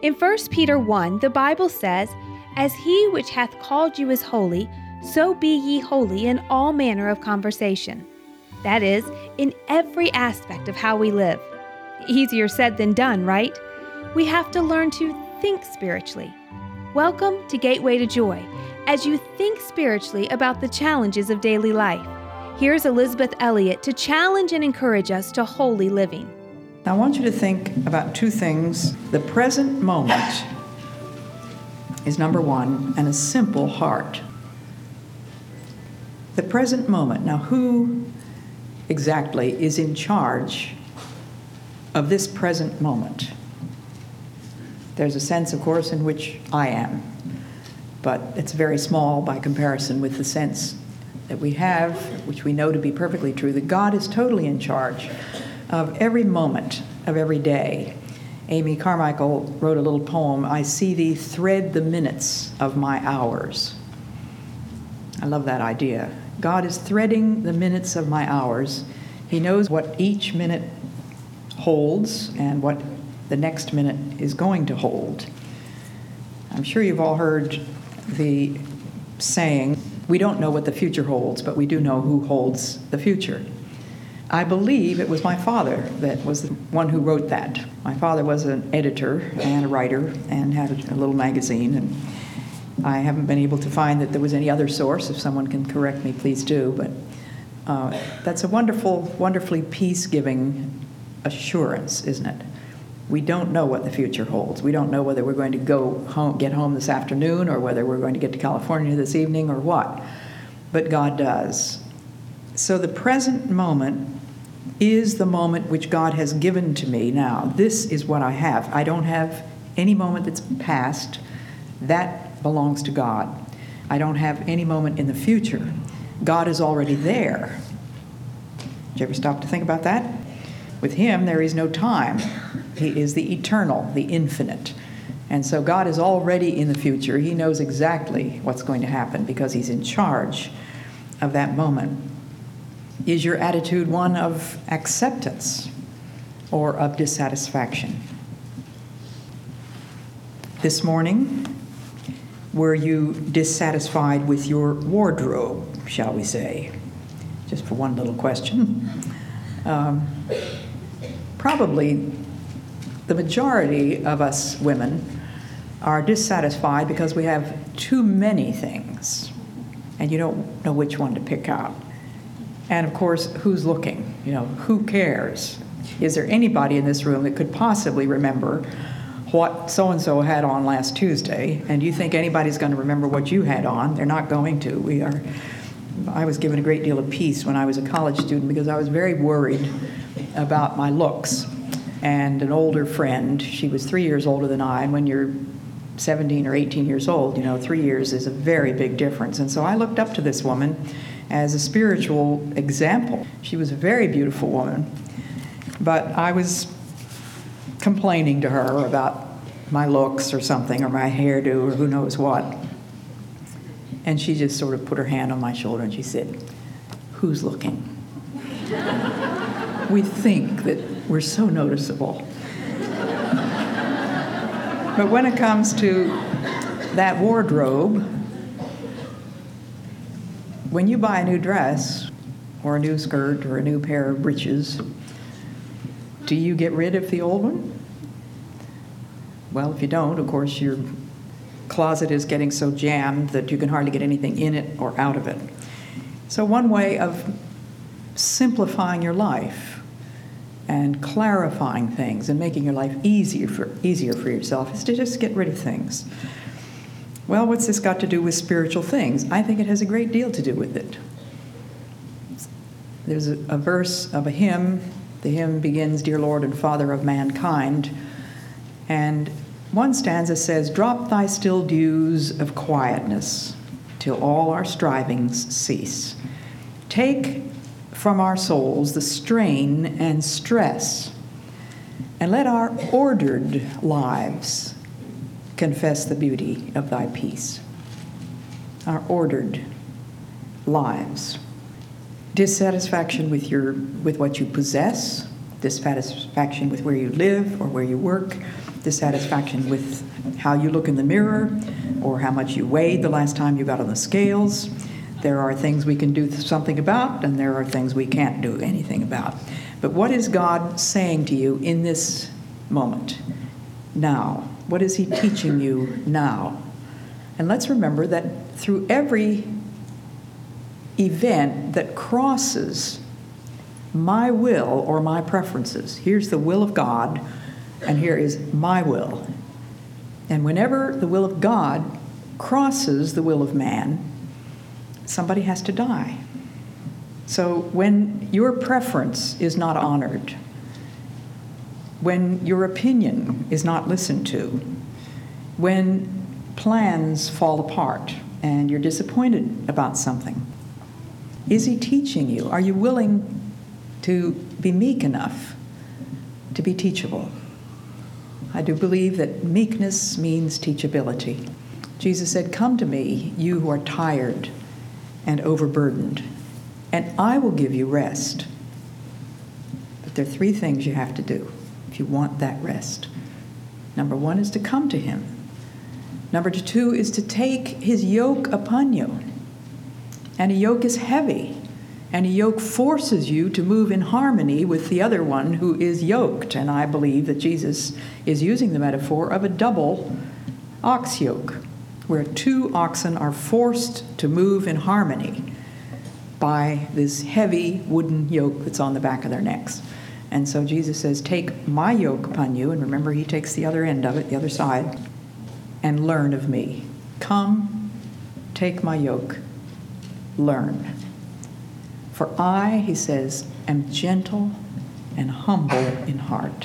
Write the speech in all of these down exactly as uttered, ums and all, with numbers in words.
In First Peter one, the Bible says, "As he which hath called you is holy, so be ye holy in all manner of conversation." That is, in every aspect of how we live. Easier said than done, right? We have to learn to think spiritually. Welcome to Gateway to Joy, as you think spiritually about the challenges of daily life. Here's Elizabeth Elliot to challenge and encourage us to holy living. I want you to think about two things. The present moment is number one, and a simple heart. The present moment. Now, who exactly is in charge of this present moment? There's a sense, of course, in which I am, but it's very small by comparison with the sense that we have, which we know to be perfectly true, that God is totally in charge of every moment of every day. Amy Carmichael wrote a little poem, "I see thee thread the minutes of my hours." I love that idea. God is threading the minutes of my hours. He knows what each minute holds and what the next minute is going to hold. I'm sure you've all heard the saying, we don't know what the future holds, but we do know who holds the future. I believe it was my father that was the one who wrote that. My father was an editor and a writer and had a little magazine, and I haven't been able to find that there was any other source. If someone can correct me, please do. But uh, that's a wonderful, wonderfully peace-giving assurance, isn't it? We don't know what the future holds. We don't know whether we're going to go home, get home this afternoon, or whether we're going to get to California this evening, or what. But God does. So the present moment is the moment which God has given to me now. This is what I have. I don't have any moment that's past. That belongs to God. I don't have any moment in the future. God is already there. Did you ever stop to think about that? With him, there is no time. He is the eternal, the infinite. And so God is already in the future. He knows exactly what's going to happen because he's in charge of that moment. Is your attitude one of acceptance or of dissatisfaction? This morning, were you dissatisfied with your wardrobe, shall we say? Just for one little question. Um, probably the majority of us women are dissatisfied because we have too many things, and you don't know which one to pick out. And of course, who's looking? You know, who cares? Is there anybody in this room that could possibly remember what so-and-so had on last Tuesday? And do you think anybody's going to remember what you had on? They're not going to. We are. I was given a great deal of peace when I was a college student because I was very worried about my looks. And an older friend, she was three years older than I, and when you're seventeen or eighteen years old, you know, three years is a very big difference. And so I looked up to this woman as a spiritual example. She was a very beautiful woman, but I was complaining to her about my looks or something, or my hairdo, or who knows what. And she just sort of put her hand on my shoulder and she said, "Who's looking?" We think that we're so noticeable. But when it comes to that wardrobe, when you buy a new dress or a new skirt or a new pair of breeches, do you get rid of the old one? Well, if you don't, of course, your closet is getting so jammed that you can hardly get anything in it or out of it. So one way of simplifying your life and clarifying things and making your life easier for, easier for yourself is to just get rid of things. Well, what's this got to do with spiritual things? I think it has a great deal to do with it. There's a, a verse of a hymn. The hymn begins, "Dear Lord and Father of mankind." And one stanza says, "Drop thy still dews of quietness till all our strivings cease. Take from our souls the strain and stress, and let our ordered lives confess the beauty of thy peace." Our ordered lives. Dissatisfaction with your with what you possess, dissatisfaction with where you live or where you work, dissatisfaction with how you look in the mirror or how much you weighed the last time you got on the scales. There are things we can do something about, and there are things we can't do anything about. But what is God saying to you in this moment, now? What is he teaching you now? And let's remember that through every event that crosses my will or my preferences, here's the will of God, and here is my will. And whenever the will of God crosses the will of man, somebody has to die. So when your preference is not honored, when your opinion is not listened to, when plans fall apart and you're disappointed about something, is he teaching you? Are you willing to be meek enough to be teachable? I do believe that meekness means teachability. Jesus said, "Come to me, you who are tired and overburdened, and I will give you rest." But there are three things you have to do if you want that rest. Number one is to come to him. Number two is to take his yoke upon you. And a yoke is heavy, and a yoke forces you to move in harmony with the other one who is yoked. And I believe that Jesus is using the metaphor of a double ox yoke, where two oxen are forced to move in harmony by this heavy wooden yoke that's on the back of their necks. And so Jesus says, take my yoke upon you, and remember he takes the other end of it, the other side, and learn of me. Come, take my yoke, learn. For I, he says, am gentle and humble in heart.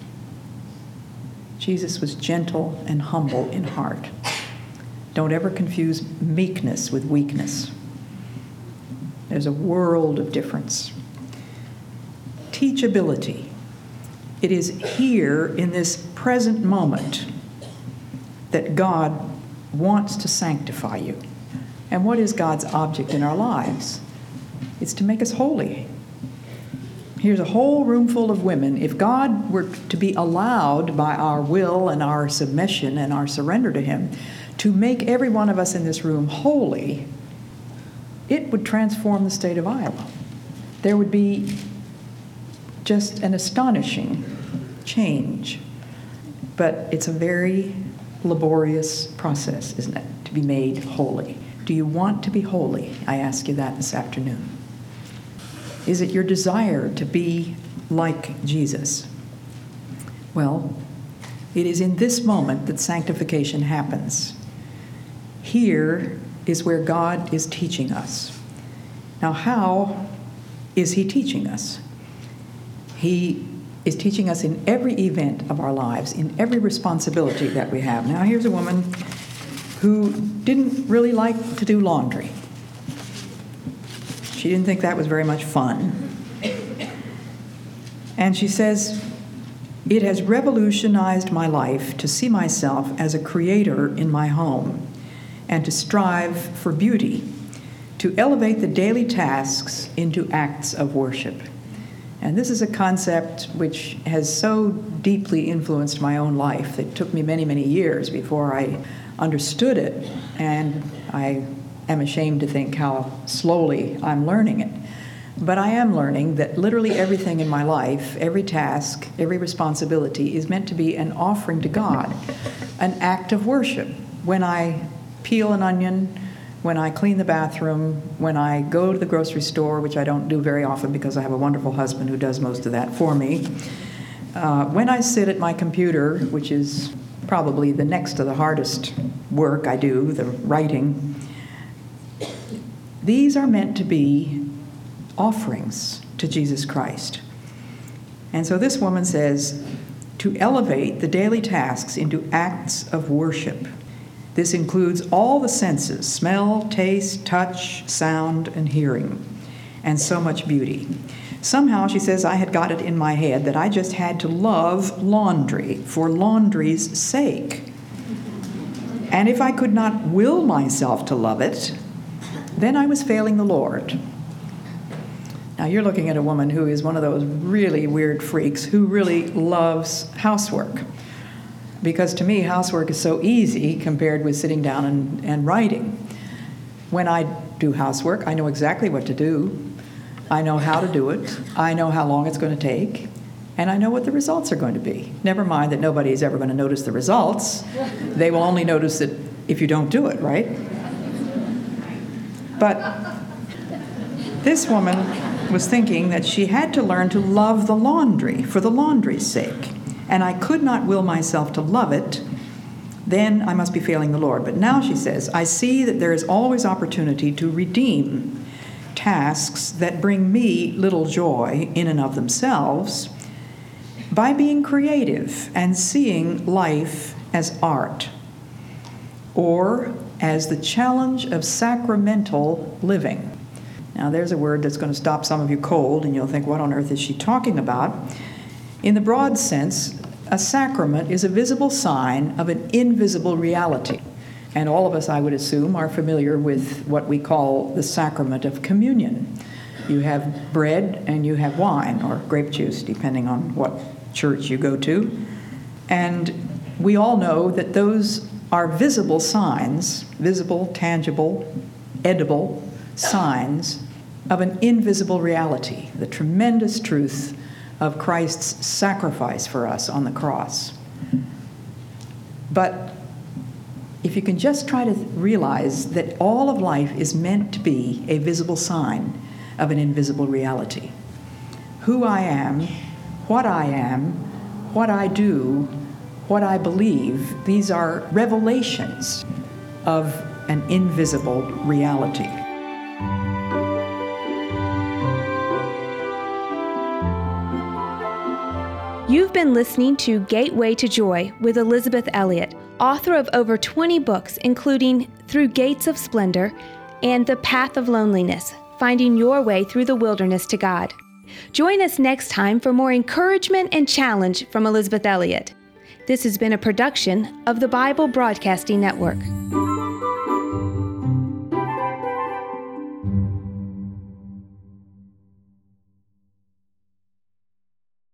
Jesus was gentle and humble in heart. Don't ever confuse meekness with weakness. There's a world of difference. Teachability. It is here in this present moment that God wants to sanctify you. And what is God's object in our lives? It's to make us holy. Here's a whole room full of women. If God were to be allowed by our will and our submission and our surrender to him to make every one of us in this room holy, it would transform the state of Iowa. There would be just an astonishing change. But it's a very laborious process, isn't it, to be made holy? Do you want to be holy? I ask you that this afternoon. Is it your desire to be like Jesus? Well, it is in this moment that sanctification happens. Here is where God is teaching us. Now, how is he teaching us? He is teaching us in every event of our lives, in every responsibility that we have. Now, here's a woman who didn't really like to do laundry. She didn't think that was very much fun. And she says, it has revolutionized my life to see myself as a creator in my home and to strive for beauty, to elevate the daily tasks into acts of worship. And this is a concept which has so deeply influenced my own life. It took me many, many years before I understood it, and I am ashamed to think how slowly I'm learning it. But I am learning that literally everything in my life, every task, every responsibility is meant to be an offering to God, an act of worship. When I peel an onion, when I clean the bathroom, when I go to the grocery store, which I don't do very often because I have a wonderful husband who does most of that for me, uh, when I sit at my computer, which is probably the next to the hardest work I do, the writing, these are meant to be offerings to Jesus Christ. And so this woman says, to elevate the daily tasks into acts of worship. This includes all the senses, smell, taste, touch, sound, and hearing, and so much beauty. Somehow, she says, I had got it in my head that I just had to love laundry for laundry's sake. And if I could not will myself to love it, then I was failing the Lord. Now, you're looking at a woman who is one of those really weird freaks who really loves housework. because to me, housework is so easy compared with sitting down and, and writing. When I do housework, I know exactly what to do. I know how to do it. I know how long it's going to take. And I know what the results are going to be. Never mind that nobody is ever going to notice the results. They will only notice it if you don't do it, right? But this woman was thinking that she had to learn to love the laundry for the laundry's sake. And I could not will myself to love it, then I must be failing the Lord. But now, she says, I see that there is always opportunity to redeem tasks that bring me little joy in and of themselves by being creative and seeing life as art, or as the challenge of sacramental living. Now, there's a word that's going to stop some of you cold, and you'll think, what on earth is she talking about? In the broad sense, a sacrament is a visible sign of an invisible reality. And all of us, I would assume, are familiar with what we call the sacrament of communion. You have bread and you have wine, or grape juice, depending on what church you go to. And we all know that those are visible signs, visible, tangible, edible signs of an invisible reality, the tremendous truth of Christ's sacrifice for us on the cross. But if you can just try to realize that all of life is meant to be a visible sign of an invisible reality. Who I am, what I am, what I do, what I believe, these are revelations of an invisible reality. You've been listening to Gateway to Joy with Elisabeth Elliot, author of over twenty books, including Through Gates of Splendor and The Path of Loneliness, Finding Your Way Through the Wilderness to God. Join us next time for more encouragement and challenge from Elisabeth Elliot. This has been a production of the Bible Broadcasting Network.